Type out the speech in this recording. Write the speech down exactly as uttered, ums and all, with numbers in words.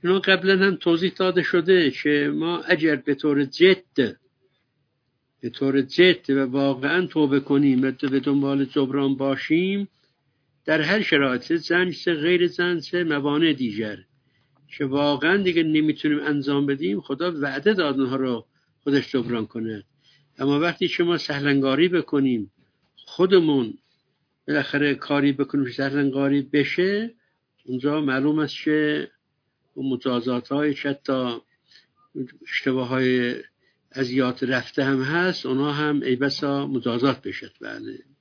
اینا قبلا هم توضیح داده شده که ما اگر به طور جد به طور جد و واقعا توبه کنیم و به دنبال جبران باشیم، در هر شرایط، زنج غیر زنج موانع دیگر که واقعا دیگه نمیتونیم انجام بدیم، خدا وعده داد اونها رو خودش جبران کنه. اما وقتی شما سهلنگاری بکنیم، خودمون بالاخره کاری بکنیم سهلنگاری بشه، اونجا معلوم است که مجازات های حتی اشتباه های ازیات رفته هم هست، اونا هم ای بسا مجازات بشد. بله.